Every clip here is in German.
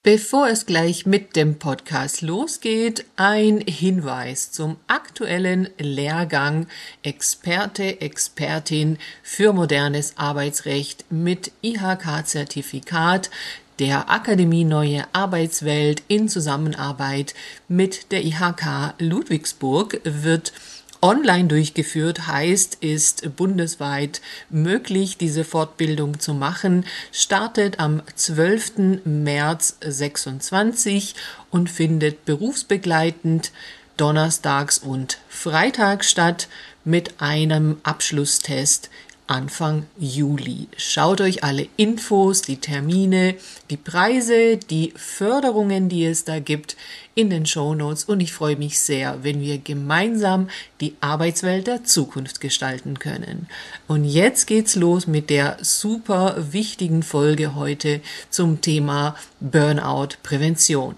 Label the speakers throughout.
Speaker 1: Bevor es gleich mit dem Podcast losgeht, ein Hinweis zum aktuellen Lehrgang Experte, Expertin für modernes Arbeitsrecht mit IHK-Zertifikat der Akademie Neue Arbeitswelt in Zusammenarbeit mit der IHK Ludwigsburg wird online durchgeführt, heißt, ist bundesweit möglich, diese Fortbildung zu machen, startet am 12. März 26 und findet berufsbegleitend donnerstags und freitags statt mit einem Abschlusstest Anfang Juli. Schaut euch alle Infos, die Termine, die Preise, die Förderungen, die es da gibt, in den Shownotes und ich freue mich sehr, wenn wir gemeinsam die Arbeitswelt der Zukunft gestalten können. Und jetzt geht's los mit der super wichtigen Folge heute zum Thema Burnout-Prävention.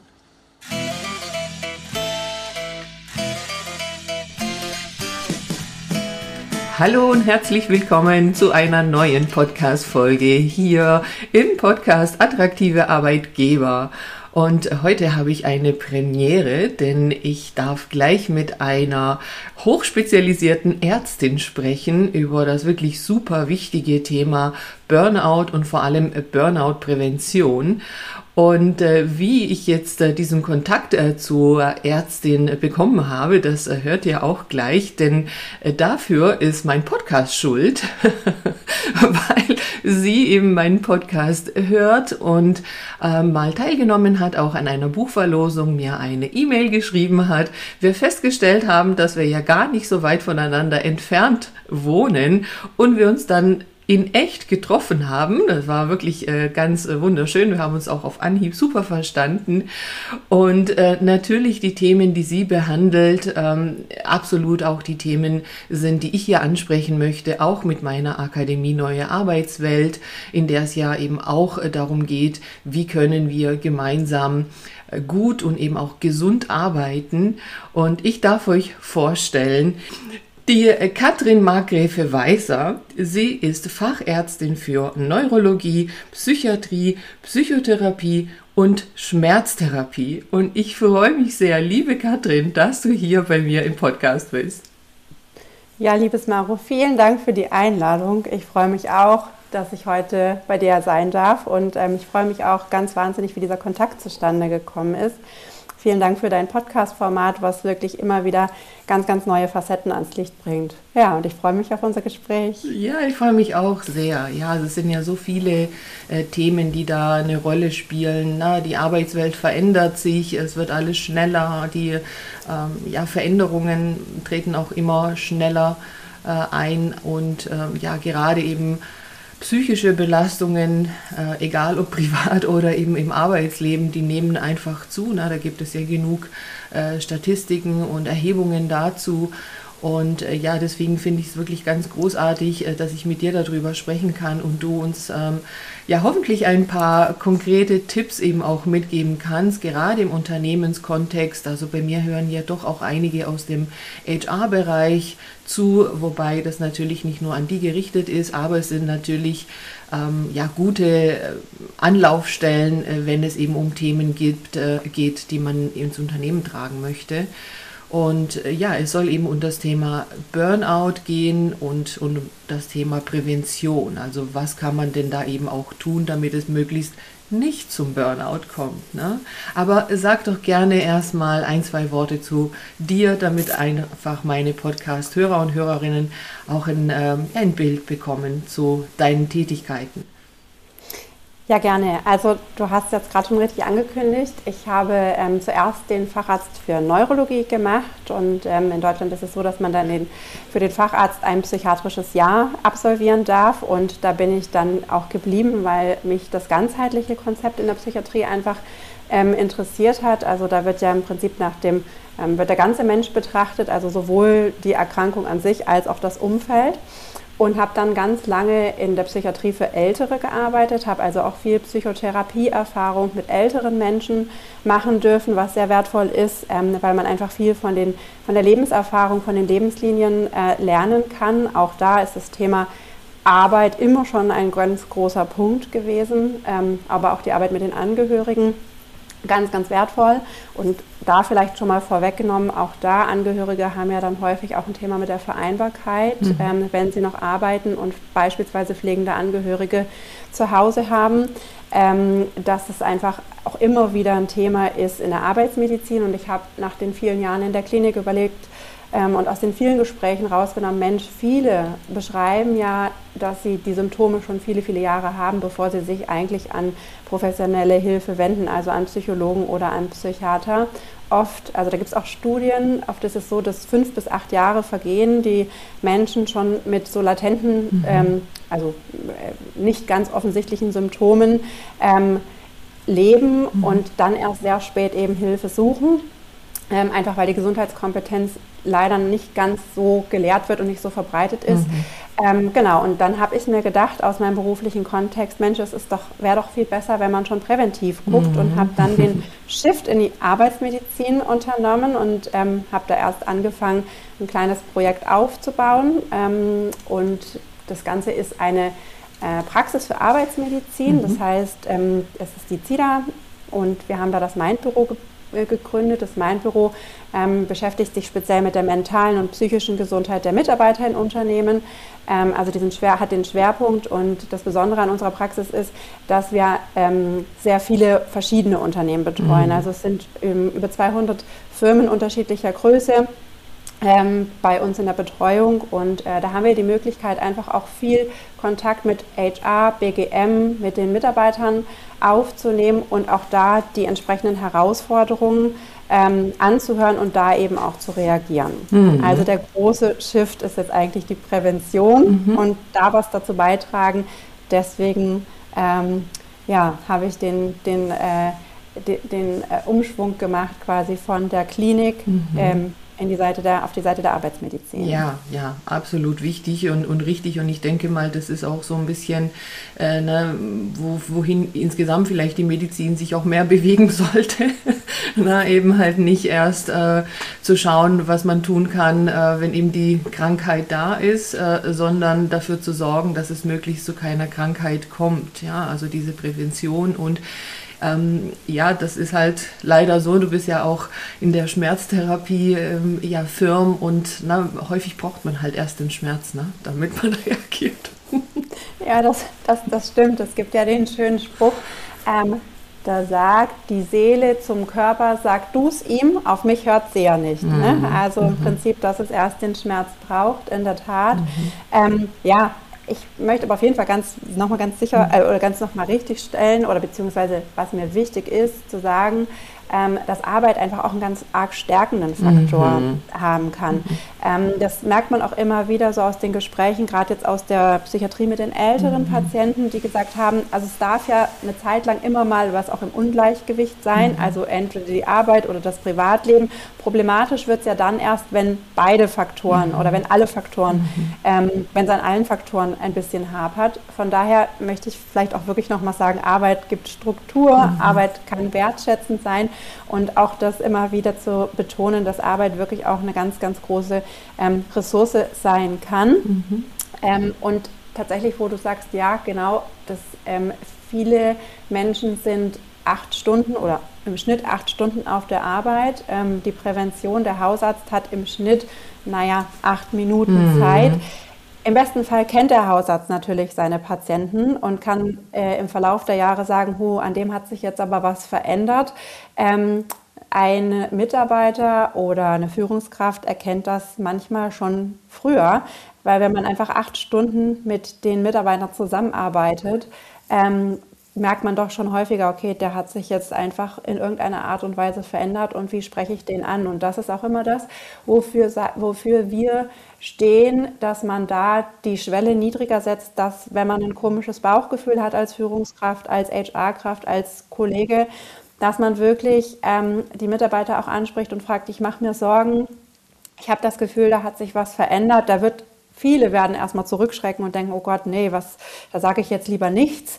Speaker 1: Hallo und herzlich willkommen zu einer neuen Podcast-Folge hier im Podcast Attraktive Arbeitgeber. Und heute habe ich eine Premiere, denn ich darf gleich mit einer hochspezialisierten Ärztin sprechen über das wirklich super wichtige Thema Burnout und vor allem Burnout-Prävention. Und wie ich jetzt diesen Kontakt zur Ärztin bekommen habe, das hört ihr auch gleich, denn dafür ist mein Podcast schuld, weil sie eben meinen Podcast hört und mal teilgenommen hat, auch an einer Buchverlosung, mir eine E-Mail geschrieben hat. Wir festgestellt haben, dass wir ja gar nicht so weit voneinander entfernt wohnen und wir uns dann in echt getroffen haben. Das war wirklich ganz wunderschön. Wir haben uns auch auf Anhieb super verstanden. Und natürlich die Themen, die sie behandelt, absolut auch die Themen sind, die ich hier ansprechen möchte, auch mit meiner Akademie Neue Arbeitswelt, in der es ja eben auch darum geht, wie können wir gemeinsam gut und eben auch gesund arbeiten. Und ich darf euch vorstellen, die Katrin Markgräfe-Weißer, sie ist Fachärztin für Neurologie, Psychiatrie, Psychotherapie und Schmerztherapie. Und ich freue mich sehr, liebe Katrin, dass du hier bei mir im Podcast bist.
Speaker 2: Ja, liebes Maro, vielen Dank für die Einladung. Ich freue mich auch, dass ich heute bei dir sein darf und ich freue mich auch ganz wahnsinnig, wie dieser Kontakt zustande gekommen ist. Vielen Dank für dein Podcast-Format, was wirklich immer wieder ganz, ganz neue Facetten ans Licht bringt. Ja, und ich freue mich auf unser Gespräch.
Speaker 1: Ja, ich freue mich auch sehr. Ja, es sind ja so viele Themen, die da eine Rolle spielen. Na, die Arbeitswelt verändert sich, es wird alles schneller, die Veränderungen treten auch immer schneller ein und gerade eben psychische Belastungen, egal ob privat oder eben im Arbeitsleben, die nehmen einfach zu. Da gibt es ja genug Statistiken und Erhebungen dazu. Und deswegen finde ich es wirklich ganz großartig, dass ich mit dir darüber sprechen kann und du uns hoffentlich ein paar konkrete Tipps eben auch mitgeben kannst, gerade im Unternehmenskontext. Also bei mir hören ja doch auch einige aus dem HR-Bereich zu, wobei das natürlich nicht nur an die gerichtet ist, aber es sind natürlich gute Anlaufstellen, wenn es eben um Themen geht, die man ins Unternehmen tragen möchte. Und es soll eben um das Thema Burnout gehen und um das Thema Prävention. Also was kann man denn da eben auch tun, damit es möglichst nicht zum Burnout kommt, ne? Aber sag doch gerne erstmal ein, zwei Worte zu dir, damit einfach meine Podcast-Hörer und Hörerinnen auch ein Bild bekommen zu deinen Tätigkeiten.
Speaker 2: Ja, gerne. Also du hast jetzt gerade schon richtig angekündigt. Ich habe zuerst den Facharzt für Neurologie gemacht und in Deutschland ist es so, dass man dann für den Facharzt ein psychiatrisches Jahr absolvieren darf und da bin ich dann auch geblieben, weil mich das ganzheitliche Konzept in der Psychiatrie einfach interessiert hat. Also da wird ja im Prinzip wird der ganze Mensch betrachtet, also sowohl die Erkrankung an sich als auch das Umfeld. Und habe dann ganz lange in der Psychiatrie für Ältere gearbeitet, habe also auch viel Psychotherapieerfahrung mit älteren Menschen machen dürfen, was sehr wertvoll ist, weil man einfach viel von der Lebenserfahrung, von den Lebenslinien lernen kann. Auch da ist das Thema Arbeit immer schon ein ganz großer Punkt gewesen, aber auch die Arbeit mit den Angehörigen. Ganz, ganz wertvoll. Und da vielleicht schon mal vorweggenommen, auch da Angehörige haben ja dann häufig auch ein Thema mit der Vereinbarkeit, wenn sie noch arbeiten und beispielsweise pflegende Angehörige zu Hause haben, dass es einfach auch immer wieder ein Thema ist in der Arbeitsmedizin. Und ich habe nach den vielen Jahren in der Klinik überlegt, und aus den vielen Gesprächen rausgenommen, Mensch, viele beschreiben ja, dass sie die Symptome schon viele, viele Jahre haben, bevor sie sich eigentlich an professionelle Hilfe wenden, also an Psychologen oder an Psychiater. Oft, also da gibt es auch Studien, oft ist es so, dass 5 bis 8 Jahre vergehen, die Menschen schon mit so latenten, nicht ganz offensichtlichen Symptomen leben und dann erst sehr spät eben Hilfe suchen. Einfach weil die Gesundheitskompetenz leider nicht ganz so gelehrt wird und nicht so verbreitet ist. Genau, und dann habe ich mir gedacht, aus meinem beruflichen Kontext, Mensch, wäre doch viel besser, wenn man schon präventiv guckt und habe dann den Shift in die Arbeitsmedizin unternommen und habe da erst angefangen, ein kleines Projekt aufzubauen. Und das Ganze ist eine Praxis für Arbeitsmedizin, das heißt, es ist die ZIDA und wir haben da das Mindbüro gegründet. Das Mindbüro beschäftigt sich speziell mit der mentalen und psychischen Gesundheit der Mitarbeiter in Unternehmen. Also hat den Schwerpunkt, und das Besondere an unserer Praxis ist, dass wir sehr viele verschiedene Unternehmen betreuen. Also es sind über 200 Firmen unterschiedlicher Größe bei uns in der Betreuung, und da haben wir die Möglichkeit, einfach auch viel Kontakt mit HR, BGM, mit den Mitarbeitern aufzunehmen und auch da die entsprechenden Herausforderungen anzuhören und da eben auch zu reagieren. Also der große Shift ist jetzt eigentlich die Prävention und da was dazu beitragen. Deswegen habe ich den Umschwung gemacht quasi von der Klinik auf die Seite der Arbeitsmedizin.
Speaker 1: Ja, absolut wichtig und richtig. Und ich denke mal, das ist auch so ein bisschen, wohin insgesamt vielleicht die Medizin sich auch mehr bewegen sollte. Eben halt nicht erst zu schauen, was man tun kann, wenn eben die Krankheit da ist, sondern dafür zu sorgen, dass es möglichst zu keiner Krankheit kommt. Ja, also diese Prävention und das ist halt leider so. Du bist ja auch in der Schmerztherapie firm und häufig braucht man halt erst den Schmerz, damit man reagiert.
Speaker 2: Ja, das stimmt. Es gibt ja den schönen Spruch, da sagt die Seele zum Körper, sag du es ihm, auf mich hört sie ja nicht. Ne? Also im Prinzip, dass es erst den Schmerz braucht, in der Tat. Ich möchte aber auf jeden Fall ganz nochmal richtig stellen, oder beziehungsweise was mir wichtig ist, zu sagen, dass Arbeit einfach auch einen ganz arg stärkenden Faktor haben kann. Das merkt man auch immer wieder so aus den Gesprächen, gerade jetzt aus der Psychiatrie mit den älteren Patienten, die gesagt haben, also es darf ja eine Zeit lang immer mal was auch im Ungleichgewicht sein, also entweder die Arbeit oder das Privatleben. Problematisch wird es ja dann erst, wenn beide Faktoren oder wenn alle Faktoren, wenn es an allen Faktoren ein bisschen hapert. Von daher möchte ich vielleicht auch wirklich nochmal sagen, Arbeit gibt Struktur, Arbeit kann wertschätzend sein. Und auch das immer wieder zu betonen, dass Arbeit wirklich auch eine ganz, ganz große Ressource sein kann. Und tatsächlich, wo du sagst, ja, genau, dass viele Menschen sind 8 Stunden oder im Schnitt 8 Stunden auf der Arbeit. Die Prävention, der Hausarzt hat im Schnitt, 8 Minuten Zeit. Im besten Fall kennt der Hausarzt natürlich seine Patienten und kann im Verlauf der Jahre sagen, an dem hat sich jetzt aber was verändert. Ein Mitarbeiter oder eine Führungskraft erkennt das manchmal schon früher, weil wenn man einfach 8 Stunden mit den Mitarbeitern zusammenarbeitet, merkt man doch schon häufiger, okay, der hat sich jetzt einfach in irgendeiner Art und Weise verändert und wie spreche ich den an? Und das ist auch immer das, wofür wir stehen, dass man da die Schwelle niedriger setzt, dass wenn man ein komisches Bauchgefühl hat als Führungskraft, als HR-Kraft, als Kollege, dass man wirklich die Mitarbeiter auch anspricht und fragt, ich mache mir Sorgen, ich habe das Gefühl, da hat sich was verändert, da wird viele werden erstmal zurückschrecken und denken, oh Gott, nee, da sage ich jetzt lieber nichts.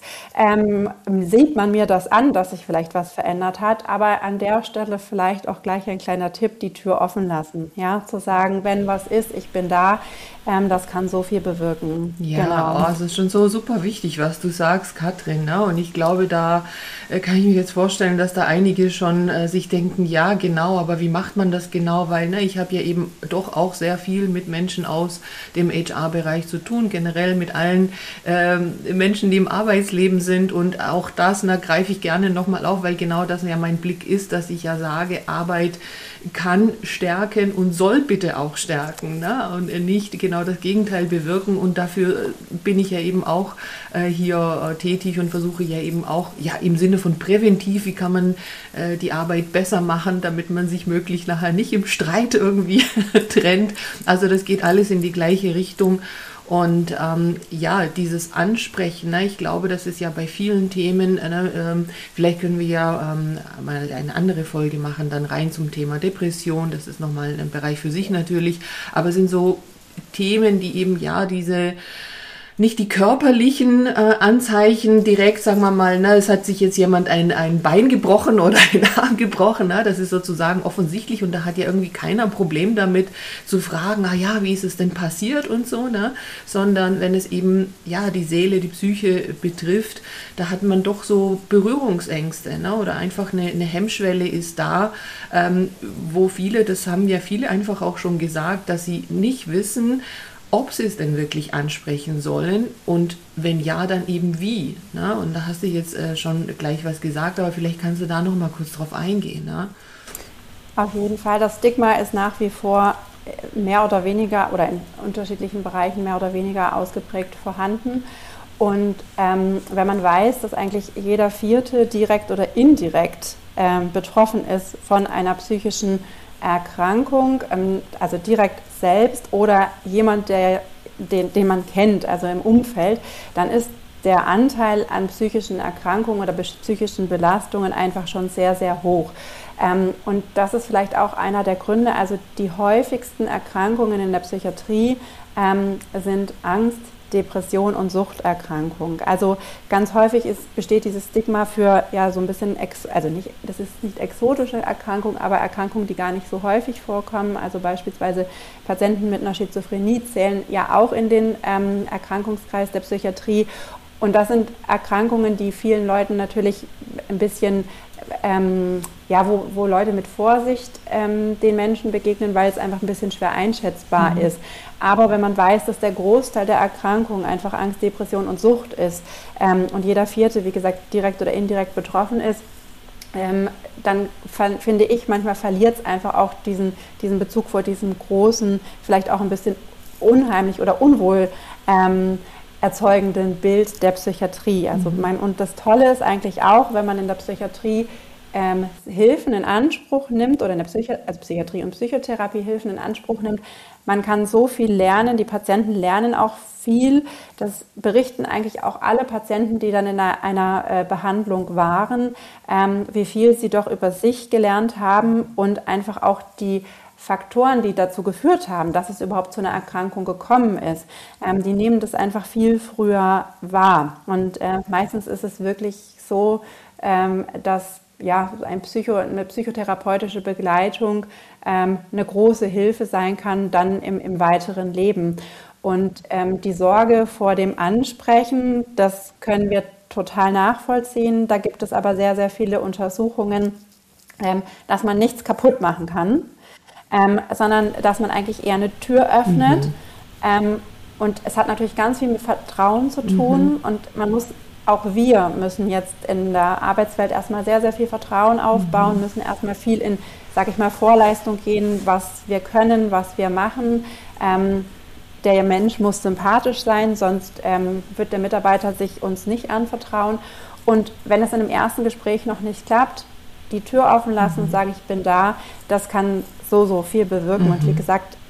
Speaker 2: Sieht man mir das an, dass sich vielleicht was verändert hat, aber an der Stelle vielleicht auch gleich ein kleiner Tipp, die Tür offen lassen. Ja, zu sagen, wenn was ist, ich bin da, das kann so viel bewirken.
Speaker 1: Ja,
Speaker 2: genau.
Speaker 1: es ist schon so super wichtig, was du sagst, Katrin. Ne? Und ich glaube, da kann ich mir jetzt vorstellen, dass da einige schon sich denken, ja, genau, aber wie macht man das genau? Weil ich habe ja eben doch auch sehr viel mit Menschen aus dem HR-Bereich zu tun, generell mit allen Menschen, die im Arbeitsleben sind. Und auch das, da greife ich gerne nochmal auf, weil genau das ja mein Blick ist, dass ich ja sage, Arbeit kann stärken und soll bitte auch stärken, ne? Und nicht genau das Gegenteil bewirken. Und dafür bin ich ja eben auch hier tätig und versuche ja eben auch, ja, im Sinne von präventiv, wie kann man die Arbeit besser machen, damit man sich möglichst nachher nicht im Streit irgendwie trennt. Also das geht alles in die gleiche Richtung. Und ja, dieses Ansprechen, ne, ich glaube, das ist ja bei vielen Themen, vielleicht können wir ja mal eine andere Folge machen, dann rein zum Thema Depression, das ist nochmal ein Bereich für sich natürlich, aber es sind so Themen, die eben ja nicht die körperlichen Anzeichen direkt, sagen wir mal, es hat sich jetzt jemand ein Bein gebrochen oder einen Arm gebrochen, das ist sozusagen offensichtlich und da hat ja irgendwie keiner ein Problem damit zu fragen, wie ist es denn passiert und so, sondern wenn es eben ja die Seele, die Psyche betrifft, da hat man doch so Berührungsängste, oder einfach eine Hemmschwelle ist da, wo viele, das haben ja viele einfach auch schon gesagt, dass sie nicht wissen, ob sie es denn wirklich ansprechen sollen und wenn ja, dann eben wie. Ne? Und da hast du jetzt schon gleich was gesagt, aber vielleicht kannst du da noch mal kurz drauf eingehen. Ne?
Speaker 2: Auf jeden Fall, das Stigma ist nach wie vor mehr oder weniger oder in unterschiedlichen Bereichen mehr oder weniger ausgeprägt vorhanden. Und wenn man weiß, dass eigentlich jeder Vierte direkt oder indirekt betroffen ist von einer psychischen Erkrankung, also direkt selbst oder jemand, den man kennt, also im Umfeld, dann ist der Anteil an psychischen Erkrankungen oder psychischen Belastungen einfach schon sehr, sehr hoch. Und das ist vielleicht auch einer der Gründe, also die häufigsten Erkrankungen in der Psychiatrie sind Angst, Depression und Suchterkrankung. Also ganz häufig besteht dieses Stigma für ja so ein bisschen, das ist nicht exotische Erkrankung, aber Erkrankungen, die gar nicht so häufig vorkommen. Also beispielsweise Patienten mit einer Schizophrenie zählen ja auch in den Erkrankungskreis der Psychiatrie. Und das sind Erkrankungen, die vielen Leuten natürlich ein bisschen, wo Leute mit Vorsicht den Menschen begegnen, weil es einfach ein bisschen schwer einschätzbar ist. Aber wenn man weiß, dass der Großteil der Erkrankungen einfach Angst, Depression und Sucht ist und jeder Vierte, wie gesagt, direkt oder indirekt betroffen ist, dann finde ich, manchmal verliert es einfach auch diesen Bezug vor diesem großen, vielleicht auch ein bisschen unheimlich oder unwohl erzeugenden Bild der Psychiatrie. Also und das Tolle ist eigentlich auch, wenn man in der Psychiatrie Hilfen in Anspruch nimmt oder in der Psychiatrie und Psychotherapie Hilfen in Anspruch nimmt, man kann so viel lernen, die Patienten lernen auch viel. Das berichten eigentlich auch alle Patienten, die dann in einer Behandlung waren, wie viel sie doch über sich gelernt haben und einfach auch die Faktoren, die dazu geführt haben, dass es überhaupt zu einer Erkrankung gekommen ist, die nehmen das einfach viel früher wahr. Und meistens ist es wirklich so, dass eine psychotherapeutische Begleitung eine große Hilfe sein kann dann im weiteren Leben. Und die Sorge vor dem Ansprechen, das können wir total nachvollziehen. Da gibt es aber sehr, sehr viele Untersuchungen, dass man nichts kaputt machen kann, sondern dass man eigentlich eher eine Tür öffnet. Und es hat natürlich ganz viel mit Vertrauen zu tun und auch wir müssen jetzt in der Arbeitswelt erstmal sehr, sehr viel Vertrauen aufbauen, müssen erstmal viel in, sag ich mal, Vorleistung gehen, was wir können, was wir machen. Der Mensch muss sympathisch sein, sonst wird der Mitarbeiter sich uns nicht anvertrauen. Und wenn es in einem ersten Gespräch noch nicht klappt, die Tür offen lassen und sagen, ich bin da, das kann so viel bewirken. Und wie gesagt,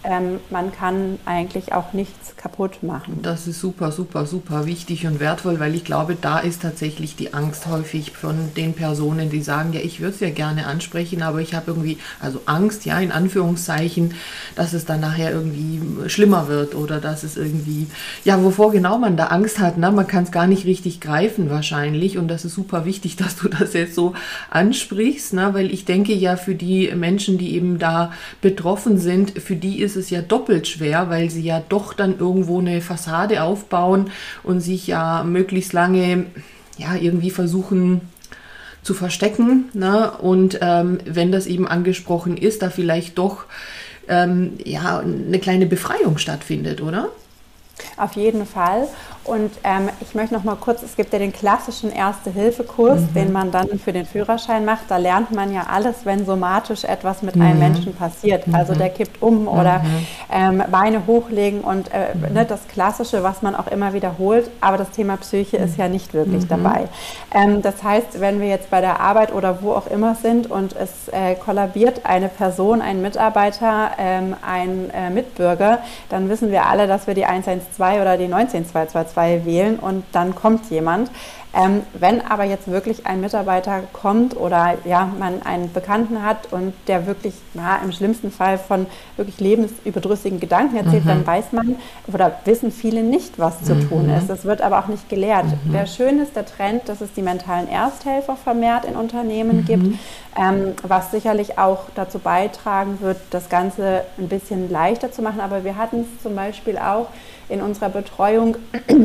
Speaker 2: man kann eigentlich auch nichts kaputt machen.
Speaker 1: Das ist super, super, super wichtig und wertvoll, weil ich glaube, da ist tatsächlich die Angst häufig von den Personen, die sagen, ja, ich würde es ja gerne ansprechen, aber ich habe irgendwie, also Angst, ja, in Anführungszeichen, dass es dann nachher irgendwie schlimmer wird oder dass es irgendwie, ja, wovor genau man da Angst hat, ne? Man kann es gar nicht richtig greifen wahrscheinlich, und das ist super wichtig, dass du das jetzt so ansprichst, ne? Weil ich denke ja, für die Menschen, die eben da betroffen sind, für die ist es ja doppelt schwer, weil sie ja doch dann irgendwo eine Fassade aufbauen und sich ja möglichst lange ja irgendwie versuchen zu verstecken, ne? Und wenn das eben angesprochen ist, da vielleicht doch ja eine kleine Befreiung stattfindet, oder?
Speaker 2: Auf jeden Fall. Und ich möchte noch mal kurz, es gibt ja den klassischen Erste-Hilfe-Kurs, den man dann für den Führerschein macht. Da lernt man ja alles, wenn somatisch etwas mit einem Menschen passiert. Also der kippt um oder Beine hochlegen und ne, das Klassische, was man auch immer wiederholt. Aber das Thema Psyche ist ja nicht wirklich dabei. Das heißt, wenn wir jetzt bei der Arbeit oder wo auch immer sind und es kollabiert eine Person, ein Mitarbeiter, ein Mitbürger, dann wissen wir alle, dass wir die 112 oder die 19222 wählen und dann kommt jemand. Wenn aber jetzt wirklich ein Mitarbeiter kommt oder ja, man einen Bekannten hat und der wirklich im schlimmsten Fall von wirklich lebensüberdrüssigen Gedanken erzählt, dann weiß man oder wissen viele nicht, was zu tun ist. Das wird aber auch nicht gelehrt. Der schön ist der Trend, dass es die mentalen Ersthelfer vermehrt in Unternehmen gibt, was sicherlich auch dazu beitragen wird, das Ganze ein bisschen leichter zu machen. Aber wir hatten es zum Beispiel auch in unserer Betreuung,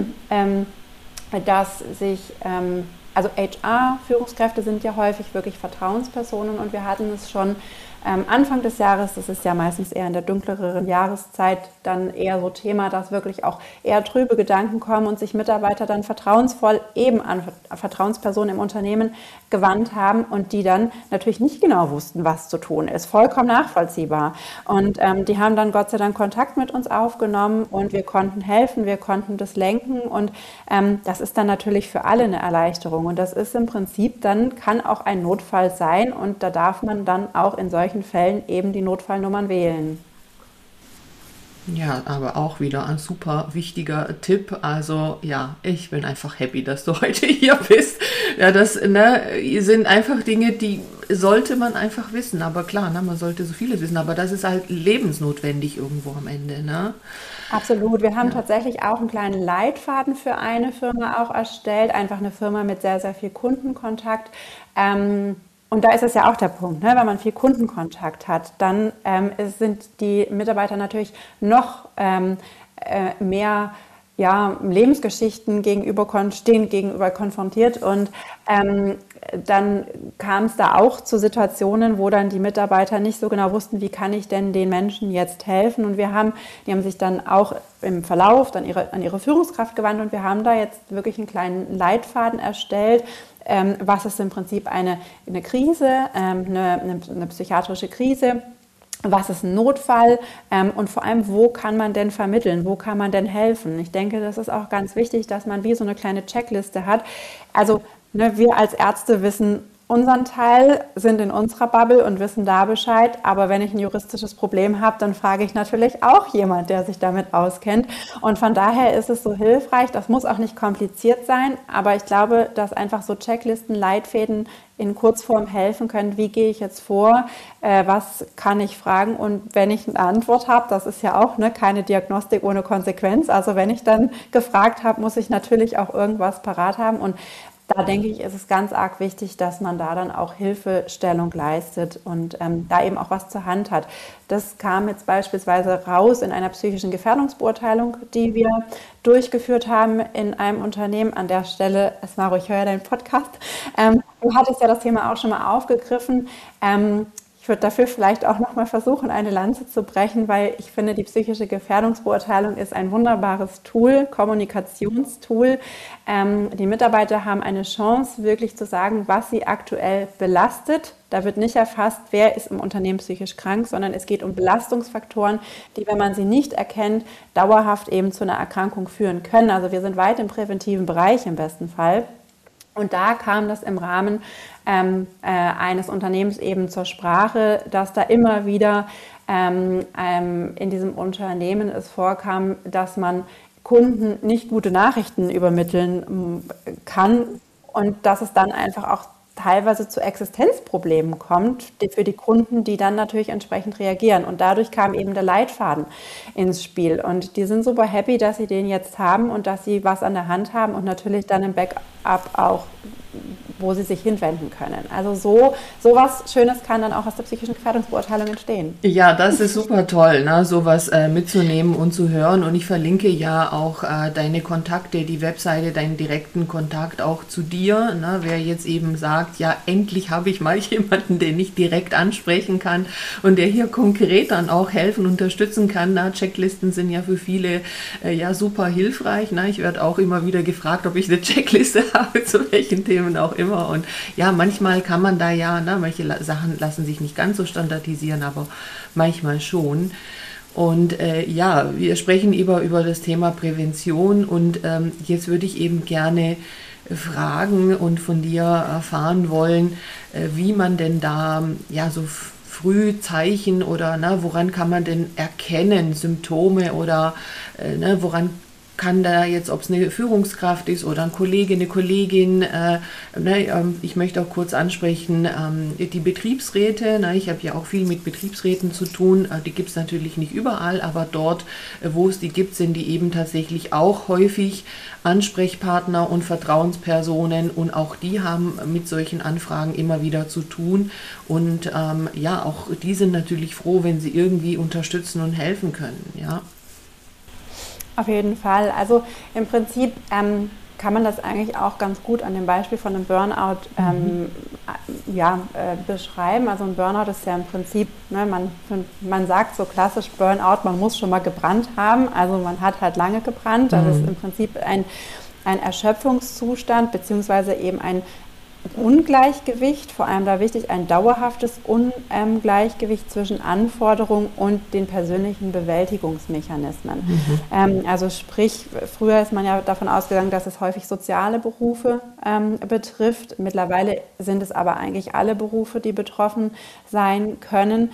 Speaker 2: dass sich, also HR-Führungskräfte sind ja häufig wirklich Vertrauenspersonen und wir hatten es schon Anfang des Jahres, das ist ja meistens eher in der dunkleren Jahreszeit, dann eher so Thema, dass wirklich auch eher trübe Gedanken kommen und sich Mitarbeiter dann vertrauensvoll eben an Vertrauenspersonen im Unternehmen gewandt haben und die dann natürlich nicht genau wussten, was zu tun ist. Vollkommen nachvollziehbar. Und die haben dann Gott sei Dank Kontakt mit uns aufgenommen und wir konnten helfen, wir konnten das lenken und das ist dann natürlich für alle eine Erleichterung. Und das ist im Prinzip, dann kann auch ein Notfall sein und da darf man dann auch in solchen Fällen eben die Notfallnummern wählen.
Speaker 1: Ja, aber auch wieder ein super wichtiger Tipp. Also ja, ich bin einfach happy, dass du heute hier bist. Ja, das sind einfach Dinge, die sollte man einfach wissen. Aber klar, man sollte so vieles wissen. Aber das ist halt lebensnotwendig irgendwo am Ende. Ne?
Speaker 2: Absolut. Wir haben tatsächlich auch einen kleinen Leitfaden für eine Firma auch erstellt. Einfach eine Firma mit sehr, sehr viel Kundenkontakt. Und da ist es ja auch der Punkt, ne? Wenn man viel Kundenkontakt hat, dann sind die Mitarbeiter natürlich noch mehr Lebensgeschichten gegenüber konfrontiert und dann kam es da auch zu Situationen, wo dann die Mitarbeiter nicht so genau wussten, wie kann ich denn den Menschen jetzt helfen und die haben sich dann auch im Verlauf an ihre Führungskraft gewandt und wir haben da jetzt wirklich einen kleinen Leitfaden erstellt, was ist im Prinzip eine Krise, eine psychiatrische Krise, was ist ein Notfall und vor allem, wo kann man denn vermitteln, wo kann man denn helfen? Ich denke, das ist auch ganz wichtig, dass man wie so eine kleine Checkliste hat. Also wir als Ärzte wissen unseren Teil, sind in unserer Bubble und wissen da Bescheid, aber wenn ich ein juristisches Problem habe, dann frage ich natürlich auch jemand, der sich damit auskennt und von daher ist es so hilfreich, das muss auch nicht kompliziert sein, aber ich glaube, dass einfach so Checklisten, Leitfäden in Kurzform helfen können, wie gehe ich jetzt vor, was kann ich fragen und wenn ich eine Antwort habe, das ist ja auch keine Diagnostik ohne Konsequenz, also wenn ich dann gefragt habe, muss ich natürlich auch irgendwas parat haben und da denke ich, ist es ganz arg wichtig, dass man da dann auch Hilfestellung leistet und da eben auch was zur Hand hat. Das kam jetzt beispielsweise raus in einer psychischen Gefährdungsbeurteilung, die wir durchgeführt haben in einem Unternehmen. An der Stelle, Esmaro, ich höre ja deinen Podcast. Du hattest ja das Thema auch schon mal aufgegriffen. Ich würde dafür vielleicht auch nochmal versuchen, eine Lanze zu brechen, weil ich finde, die psychische Gefährdungsbeurteilung ist ein wunderbares Tool, Kommunikationstool. Die Mitarbeiter haben eine Chance, wirklich zu sagen, was sie aktuell belastet. Da wird nicht erfasst, wer ist im Unternehmen psychisch krank, sondern es geht um Belastungsfaktoren, die, wenn man sie nicht erkennt, dauerhaft eben zu einer Erkrankung führen können. Also wir sind weit im präventiven Bereich im besten Fall. Und da kam das im Rahmen eines Unternehmens eben zur Sprache, dass da immer wieder in diesem Unternehmen es vorkam, dass man Kunden nicht gute Nachrichten übermitteln kann und dass es dann einfach auch teilweise zu Existenzproblemen kommt für die Kunden, die dann natürlich entsprechend reagieren. Und dadurch kam eben der Leitfaden ins Spiel. Und die sind super happy, dass sie den jetzt haben und dass sie was an der Hand haben und natürlich dann im Backup auch, wo sie sich hinwenden können. Also sowas Schönes kann dann auch aus der psychischen Gefährdungsbeurteilung entstehen.
Speaker 1: Ja, das ist super toll, ne? Sowas mitzunehmen und zu hören. Und ich verlinke ja auch deine Kontakte, die Webseite, deinen direkten Kontakt auch zu dir. Ne? Wer jetzt eben sagt, ja, endlich habe ich mal jemanden, den ich direkt ansprechen kann und der hier konkret dann auch helfen, unterstützen kann. Na, Checklisten sind ja für viele ja super hilfreich. Ne? Ich werde auch immer wieder gefragt, ob ich eine Checkliste habe, zu welchen Themen auch immer. Und ja, manchmal kann man da ja, ne, manche Sachen lassen sich nicht ganz so standardisieren, aber manchmal schon. Und ja, wir sprechen über das Thema Prävention und jetzt würde ich eben gerne fragen und von dir erfahren wollen, wie man denn da ja so früh Zeichen oder woran kann man denn erkennen, Symptome oder woran kann da jetzt, ob es eine Führungskraft ist oder ein Kollege, eine Kollegin, ich möchte auch kurz ansprechen, die Betriebsräte, ich habe ja auch viel mit Betriebsräten zu tun, die gibt es natürlich nicht überall, aber dort, wo es die gibt, sind die eben tatsächlich auch häufig Ansprechpartner und Vertrauenspersonen und auch die haben mit solchen Anfragen immer wieder zu tun und ja, auch die sind natürlich froh, wenn sie irgendwie unterstützen und helfen können, ja.
Speaker 2: Auf jeden Fall. Also im Prinzip kann man das eigentlich auch ganz gut an dem Beispiel von einem Burnout beschreiben. Also ein Burnout ist ja im Prinzip, ne, man sagt so klassisch Burnout, man muss schon mal gebrannt haben. Also man hat halt lange gebrannt. Das ist im Prinzip ein Erschöpfungszustand beziehungsweise eben ein Ungleichgewicht, vor allem da wichtig, ein dauerhaftes Ungleichgewicht zwischen Anforderungen und den persönlichen Bewältigungsmechanismen. Also sprich, früher ist man ja davon ausgegangen, dass es häufig soziale Berufe betrifft. Mittlerweile sind es aber eigentlich alle Berufe, die betroffen sein können.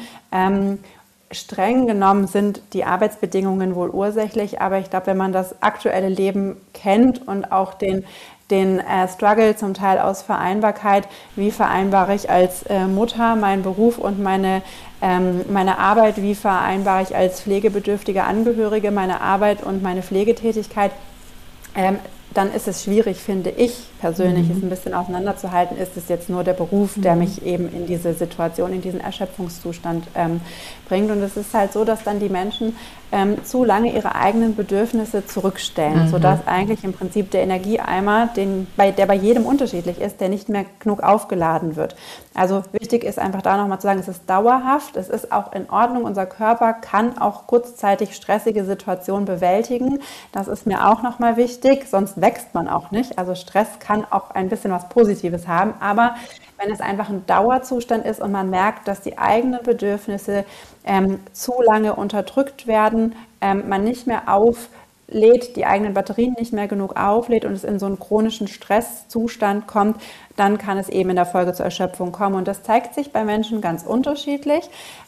Speaker 2: Streng genommen sind die Arbeitsbedingungen wohl ursächlich, aber ich glaube, wenn man das aktuelle Leben kennt und auch den Struggle zum Teil aus Vereinbarkeit, wie vereinbare ich als Mutter meinen Beruf und meine Arbeit, wie vereinbare ich als pflegebedürftige Angehörige meine Arbeit und meine Pflegetätigkeit, dann ist es schwierig, finde ich persönlich, es ein bisschen auseinanderzuhalten, ist es jetzt nur der Beruf, der mich eben in diese Situation, in diesen Erschöpfungszustand bringt. Und es ist halt so, dass dann die Menschen zu lange ihre eigenen Bedürfnisse zurückstellen, sodass eigentlich im Prinzip der Energieeimer, der bei jedem unterschiedlich ist, der nicht mehr genug aufgeladen wird. Also wichtig ist einfach da nochmal zu sagen, es ist dauerhaft, es ist auch in Ordnung, unser Körper kann auch kurzzeitig stressige Situationen bewältigen. Das ist mir auch nochmal wichtig, sonst wächst man auch nicht. Also Stress kann auch ein bisschen was Positives haben, aber wenn es einfach ein Dauerzustand ist und man merkt, dass die eigenen Bedürfnisse zu lange unterdrückt werden, man nicht mehr auflädt, die eigenen Batterien nicht mehr genug auflädt und es in so einen chronischen Stresszustand kommt, dann kann es eben in der Folge zur Erschöpfung kommen. Und das zeigt sich bei Menschen ganz unterschiedlich.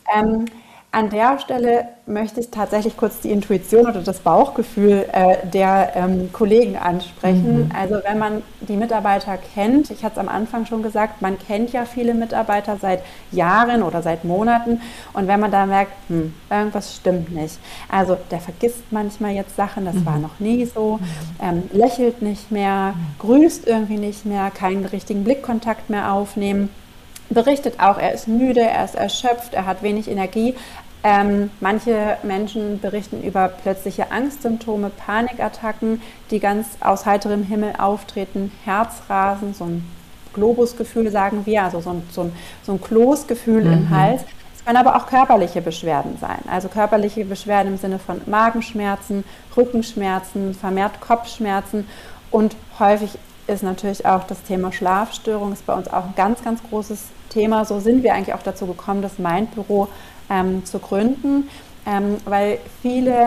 Speaker 2: An der Stelle möchte ich tatsächlich kurz die Intuition oder das Bauchgefühl der Kollegen ansprechen. Also wenn man die Mitarbeiter kennt, ich hatte es am Anfang schon gesagt, man kennt ja viele Mitarbeiter seit Jahren oder seit Monaten und wenn man da merkt, irgendwas stimmt nicht. Also der vergisst manchmal jetzt Sachen, das war noch nie so, lächelt nicht mehr, grüßt irgendwie nicht mehr, keinen richtigen Blickkontakt mehr aufnehmen. Berichtet auch, er ist müde, er ist erschöpft, er hat wenig Energie. Manche Menschen berichten über plötzliche Angstsymptome, Panikattacken, die ganz aus heiterem Himmel auftreten, Herzrasen, so ein Globusgefühl sagen wir, also so ein Kloßgefühl im Hals. Es können aber auch körperliche Beschwerden sein, also körperliche Beschwerden im Sinne von Magenschmerzen, Rückenschmerzen, vermehrt Kopfschmerzen und häufig ist natürlich auch das Thema Schlafstörung, ist bei uns auch ein ganz, ganz großes Thema. So sind wir eigentlich auch dazu gekommen, das Mindbüro zu gründen, weil viele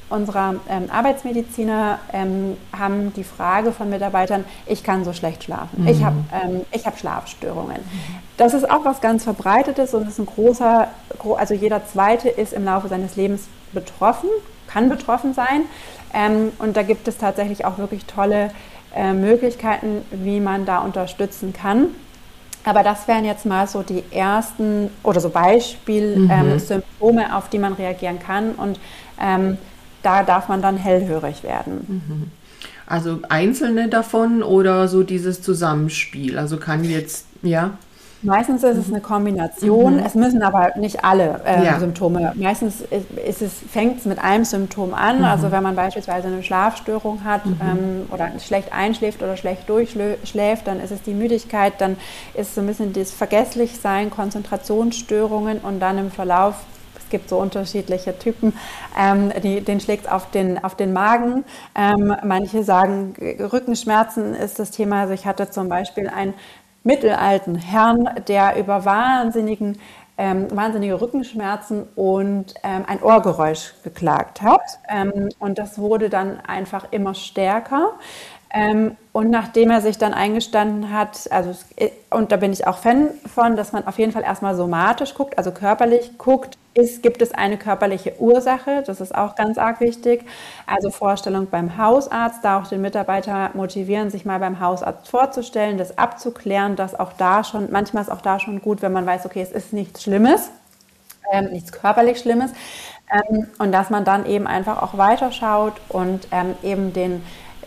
Speaker 2: unserer Arbeitsmediziner haben die Frage von Mitarbeitern, ich kann so schlecht schlafen, ich hab Schlafstörungen. Das ist auch was ganz Verbreitetes und ist ein also jeder Zweite ist im Laufe seines Lebens betroffen, kann betroffen sein. Und da gibt es tatsächlich auch wirklich tolle Möglichkeiten, wie man da unterstützen kann. Aber das wären jetzt mal so die ersten oder so Beispielsymptome, auf die man reagieren kann. Und da darf man dann hellhörig werden.
Speaker 1: Also einzelne davon oder so dieses Zusammenspiel? Also kann jetzt, ja?
Speaker 2: Meistens ist es eine Kombination. Es müssen aber nicht alle Symptome. Meistens fängt es mit einem Symptom an. Also wenn man beispielsweise eine Schlafstörung hat oder schlecht einschläft oder schlecht durchschläft, dann ist es die Müdigkeit, dann ist so ein bisschen das Vergesslichsein, Konzentrationsstörungen und dann im Verlauf, es gibt so unterschiedliche Typen, den schlägt es auf den Magen. Manche sagen, Rückenschmerzen ist das Thema. Also ich hatte zum Beispiel einen mittelalten Herrn, der über wahnsinnige Rückenschmerzen und ein Ohrgeräusch geklagt hat. Und das wurde dann einfach immer stärker. Und nachdem er sich dann eingestanden hat, und da bin ich auch Fan von, dass man auf jeden Fall erstmal somatisch guckt, also körperlich guckt, gibt es eine körperliche Ursache, das ist auch ganz arg wichtig. Also Vorstellung beim Hausarzt, da auch den Mitarbeiter motivieren, sich mal beim Hausarzt vorzustellen, das abzuklären, dass auch da schon, manchmal ist auch da schon gut, wenn man weiß, okay, es ist nichts Schlimmes, nichts körperlich Schlimmes, und dass man dann eben einfach auch weiterschaut und eben den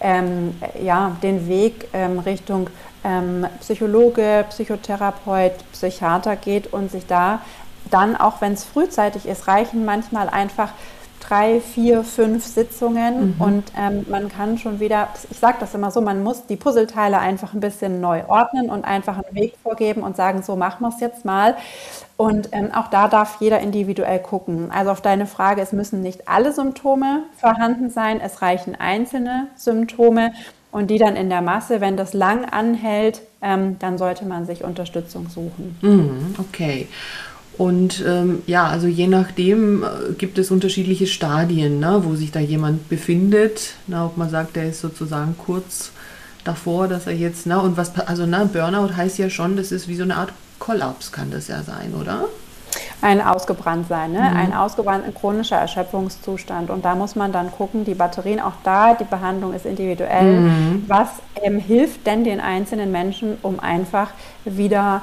Speaker 2: Weg Richtung Psychologe, Psychotherapeut, Psychiater geht und sich da dann, auch wenn es frühzeitig ist, reichen manchmal einfach 3, 4, 5 Sitzungen und man kann schon wieder, ich sage das immer so, man muss die Puzzleteile einfach ein bisschen neu ordnen und einfach einen Weg vorgeben und sagen, so machen wir es jetzt mal. Und auch da darf jeder individuell gucken. Also auf deine Frage, es müssen nicht alle Symptome vorhanden sein, es reichen einzelne Symptome und die dann in der Masse, wenn das lang anhält, dann sollte man sich Unterstützung suchen.
Speaker 1: Okay. Und also je nachdem gibt es unterschiedliche Stadien, ne, wo sich da jemand befindet. Ob man sagt, der ist sozusagen kurz davor, dass er jetzt, und Burnout heißt ja schon, das ist wie so eine Art Kollaps, kann das ja sein, oder?
Speaker 2: Ein Ausgebranntsein, ein chronischer Erschöpfungszustand. Und da muss man dann gucken, die Batterien, auch da, die Behandlung ist individuell. Was hilft denn den einzelnen Menschen, um einfach wieder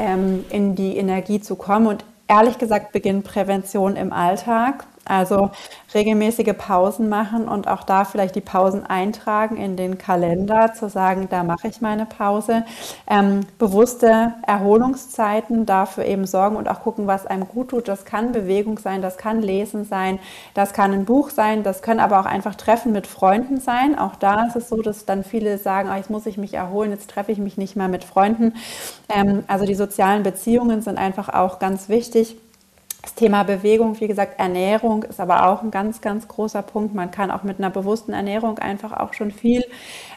Speaker 2: in die Energie zu kommen? Und ehrlich gesagt beginnt Prävention im Alltag. Also regelmäßige Pausen machen und auch da vielleicht die Pausen eintragen in den Kalender, zu sagen, da mache ich meine Pause. Bewusste Erholungszeiten, dafür eben sorgen und auch gucken, was einem gut tut. Das kann Bewegung sein, das kann Lesen sein, das kann ein Buch sein, das können aber auch einfach Treffen mit Freunden sein. Auch da ist es so, dass dann viele sagen, jetzt muss ich mich erholen, jetzt treffe ich mich nicht mehr mit Freunden. Also die sozialen Beziehungen sind einfach auch ganz wichtig. Das Thema Bewegung, wie gesagt, Ernährung ist aber auch ein ganz, ganz großer Punkt. Man kann auch mit einer bewussten Ernährung einfach auch schon viel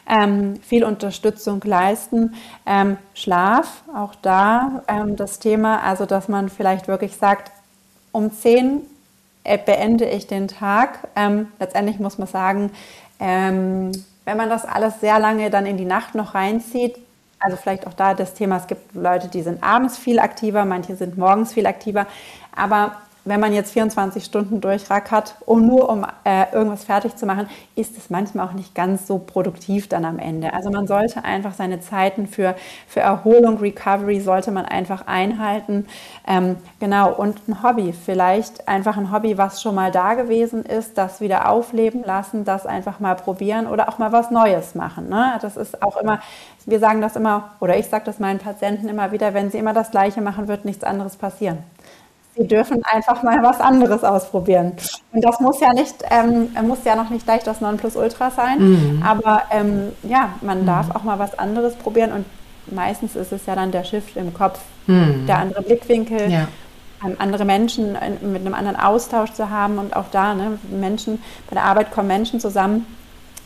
Speaker 2: Unterstützung leisten. Schlaf, auch da das Thema, also dass man vielleicht wirklich sagt, um 10 beende ich den Tag. Letztendlich muss man sagen, wenn man das alles sehr lange dann in die Nacht noch reinzieht, also vielleicht auch da das Thema, es gibt Leute, die sind abends viel aktiver, manche sind morgens viel aktiver, aber wenn man jetzt 24 Stunden durchrackert, um irgendwas fertig zu machen, ist es manchmal auch nicht ganz so produktiv dann am Ende. Also man sollte einfach seine Zeiten für Erholung, Recovery sollte man einfach einhalten. Genau, und ein Hobby, vielleicht einfach ein Hobby, was schon mal da gewesen ist, das wieder aufleben lassen, das einfach mal probieren oder auch mal was Neues machen. Ne? Das ist auch immer, wir sagen das immer, oder ich sage das meinen Patienten immer wieder, wenn sie immer das Gleiche machen, wird nichts anderes passieren. Sie dürfen einfach mal was anderes ausprobieren. Und das muss ja noch nicht gleich das Nonplusultra sein, aber man darf auch mal was anderes probieren und meistens ist es ja dann der Shift im Kopf, der andere Blickwinkel, andere Menschen mit einem anderen Austausch zu haben und auch da, bei der Arbeit kommen Menschen zusammen,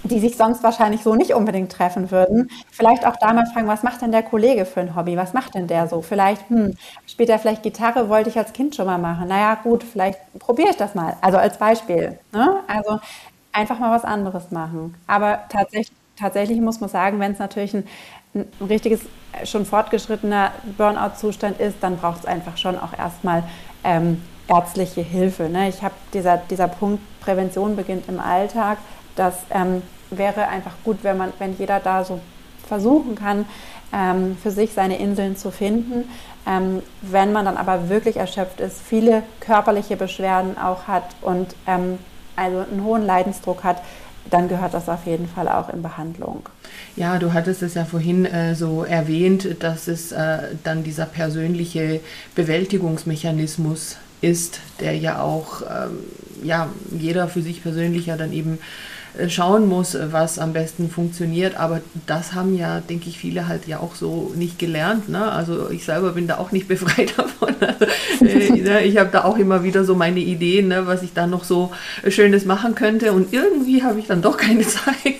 Speaker 2: die sich sonst wahrscheinlich so nicht unbedingt treffen würden. Vielleicht auch da mal fragen, was macht denn der Kollege für ein Hobby? Was macht denn der so? Vielleicht, spielt er vielleicht Gitarre, wollte ich als Kind schon mal machen. Naja, gut, vielleicht probiere ich das mal. Also als Beispiel. Ne? Also einfach mal was anderes machen. Aber tatsächlich muss man sagen, wenn es natürlich ein richtiges, schon fortgeschrittener Burnout-Zustand ist, dann braucht es einfach schon auch erstmal ärztliche Hilfe. Ne? Ich habe dieser Punkt, Prävention beginnt im Alltag. Das wäre einfach gut, wenn jeder da so versuchen kann, für sich seine Inseln zu finden. Wenn man dann aber wirklich erschöpft ist, viele körperliche Beschwerden auch hat und also einen hohen Leidensdruck hat, dann gehört das auf jeden Fall auch in Behandlung.
Speaker 1: Ja, du hattest es ja vorhin so erwähnt, dass es dann dieser persönliche Bewältigungsmechanismus ist, der ja auch jeder für sich persönlich ja dann eben schauen muss, was am besten funktioniert. Aber das haben ja, denke ich, viele halt ja auch so nicht gelernt. Ne? Also ich selber bin da auch nicht befreit davon. Also, ich habe da auch immer wieder so meine Ideen, ne, was ich da noch so Schönes machen könnte. Und irgendwie habe ich dann doch keine Zeit.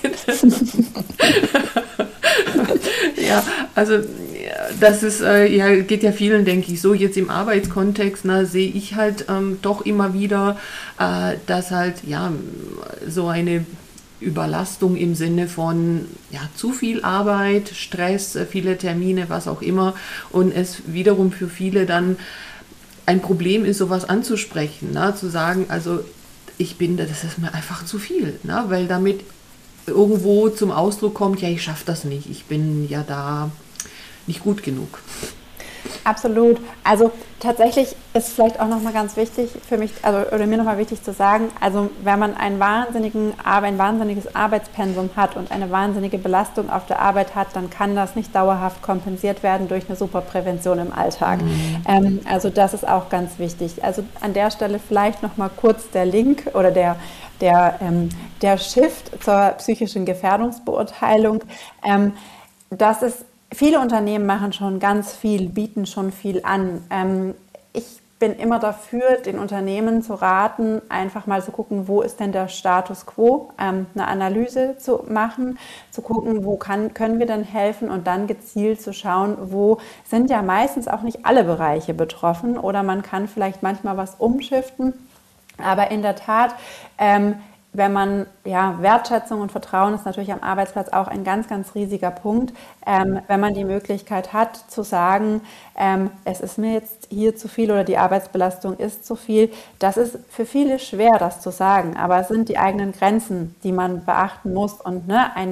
Speaker 1: Ja, also das ist, geht ja vielen, denke ich, so. Jetzt im Arbeitskontext sehe ich halt doch immer wieder, dass halt so eine Überlastung im Sinne von zu viel Arbeit, Stress, viele Termine, was auch immer, und es wiederum für viele dann ein Problem ist, sowas anzusprechen, zu sagen, also das ist mir einfach zu viel, weil damit irgendwo zum Ausdruck kommt, ich schaffe das nicht, ich bin ja da nicht gut genug.
Speaker 2: Absolut. Also tatsächlich ist vielleicht auch nochmal ganz wichtig für mich, oder mir nochmal wichtig zu sagen, also wenn man ein wahnsinniges Arbeitspensum hat und eine wahnsinnige Belastung auf der Arbeit hat, dann kann das nicht dauerhaft kompensiert werden durch eine super Prävention im Alltag. Also das ist auch ganz wichtig. Also an der Stelle vielleicht nochmal kurz der Link oder der Shift zur psychischen Gefährdungsbeurteilung. Das ist Viele Unternehmen machen schon ganz viel, bieten schon viel an. Ich bin immer dafür, den Unternehmen zu raten, einfach mal zu gucken, wo ist denn der Status quo, eine Analyse zu machen, zu gucken, wo können wir denn helfen und dann gezielt zu schauen, wo sind ja meistens auch nicht alle Bereiche betroffen oder man kann vielleicht manchmal was umschiften. Aber in der Tat, wenn man, Wertschätzung und Vertrauen ist natürlich am Arbeitsplatz auch ein ganz, ganz riesiger Punkt. Wenn man die Möglichkeit hat zu sagen, es ist mir jetzt hier zu viel oder die Arbeitsbelastung ist zu viel, das ist für viele schwer, das zu sagen. Aber es sind die eigenen Grenzen, die man beachten muss. Und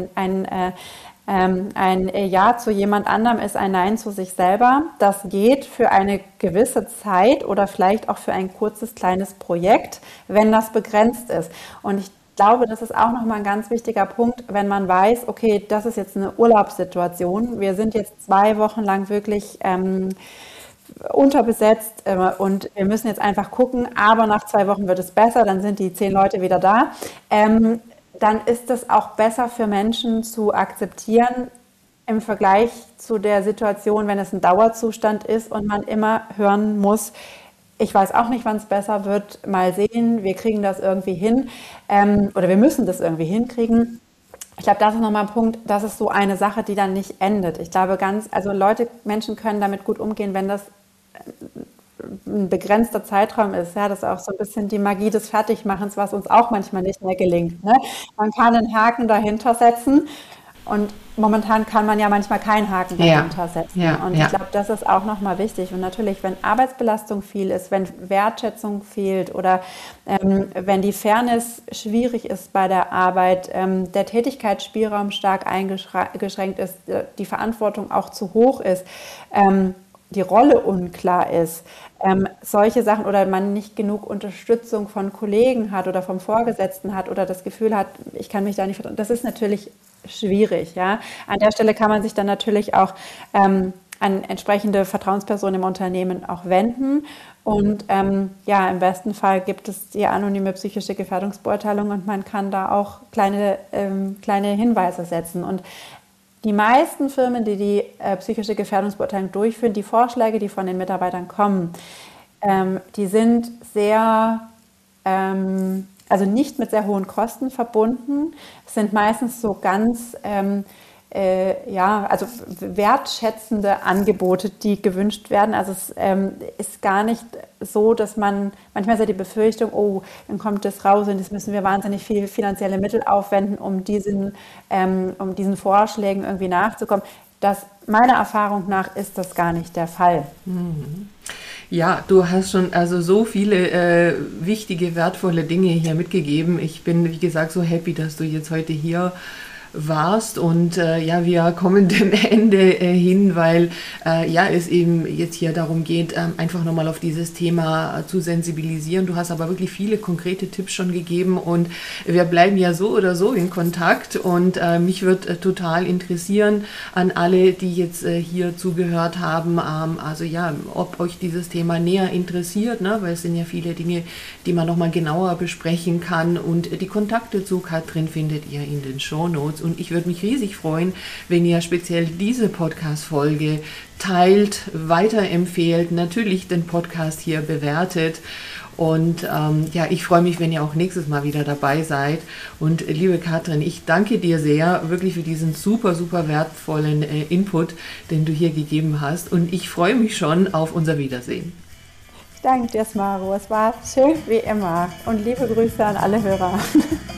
Speaker 2: ein Ja zu jemand anderem ist ein Nein zu sich selber. Das geht für eine gewisse Zeit oder vielleicht auch für ein kurzes, kleines Projekt, wenn das begrenzt ist. Und ich glaube, das ist auch nochmal ein ganz wichtiger Punkt, wenn man weiß, okay, das ist jetzt eine Urlaubssituation. Wir sind jetzt 2 Wochen lang wirklich unterbesetzt und wir müssen jetzt einfach gucken, aber nach 2 Wochen wird es besser, dann sind die 10 Leute wieder da. Dann ist es auch besser für Menschen zu akzeptieren im Vergleich zu der Situation, wenn es ein Dauerzustand ist und man immer hören muss, ich weiß auch nicht, wann es besser wird, mal sehen, wir kriegen das irgendwie hin oder wir müssen das irgendwie hinkriegen. Ich glaube, das ist nochmal ein Punkt, das ist so eine Sache, die dann nicht endet. Ich glaube Menschen können damit gut umgehen, wenn das ein begrenzter Zeitraum ist. Ja, das ist auch so ein bisschen die Magie des Fertigmachens, was uns auch manchmal nicht mehr gelingt. Ne? Man kann einen Haken dahinter setzen und momentan kann man ja manchmal keinen Haken dahinter setzen. Und ich glaube, das ist auch nochmal wichtig. Und natürlich, wenn Arbeitsbelastung viel ist, wenn Wertschätzung fehlt oder wenn die Fairness schwierig ist bei der Arbeit, der Tätigkeitsspielraum stark eingeschränkt ist, die Verantwortung auch zu hoch ist, die Rolle unklar ist, solche Sachen oder man nicht genug Unterstützung von Kollegen hat oder vom Vorgesetzten hat oder das Gefühl hat, ich kann mich da nicht vertrauen. Das ist natürlich schwierig. Ja? An der Stelle kann man sich dann natürlich auch an entsprechende Vertrauenspersonen im Unternehmen auch wenden. Und im besten Fall gibt es die anonyme psychische Gefährdungsbeurteilung und man kann da auch kleine Hinweise setzen. Und die meisten Firmen, die psychische Gefährdungsbeurteilung durchführen, die Vorschläge, die von den Mitarbeitern kommen, die sind sehr also nicht mit sehr hohen Kosten verbunden. Es sind meistens so ganz also wertschätzende Angebote, die gewünscht werden. Also es ist gar nicht so, dass manchmal ist ja die Befürchtung, oh, dann kommt das raus und jetzt müssen wir wahnsinnig viel finanzielle Mittel aufwenden, um diesen Vorschlägen irgendwie nachzukommen. Meiner Erfahrung nach ist das gar nicht der Fall.
Speaker 1: Ja, du hast schon also so viele wichtige, wertvolle Dinge hier mitgegeben. Ich bin, wie gesagt, so happy, dass du jetzt heute hier warst und wir kommen dem Ende hin, weil es eben jetzt hier darum geht, einfach nochmal auf dieses Thema zu sensibilisieren. Du hast aber wirklich viele konkrete Tipps schon gegeben und wir bleiben ja so oder so in Kontakt und mich würde total interessieren an alle, die jetzt hier zugehört haben, ob euch dieses Thema näher interessiert, ne? Weil es sind ja viele Dinge, die man nochmal genauer besprechen kann und die Kontakte zu Katrin findet ihr in den Shownotes. Und ich würde mich riesig freuen, wenn ihr speziell diese Podcast-Folge teilt, weiterempfehlt, natürlich den Podcast hier bewertet. Und ich freue mich, wenn ihr auch nächstes Mal wieder dabei seid. Und liebe Katrin, ich danke dir sehr, wirklich für diesen super, super wertvollen Input, den du hier gegeben hast. Und ich freue mich schon auf unser Wiedersehen.
Speaker 2: Ich danke dir, Smaro. Es war schön wie immer. Und liebe Grüße an alle Hörer.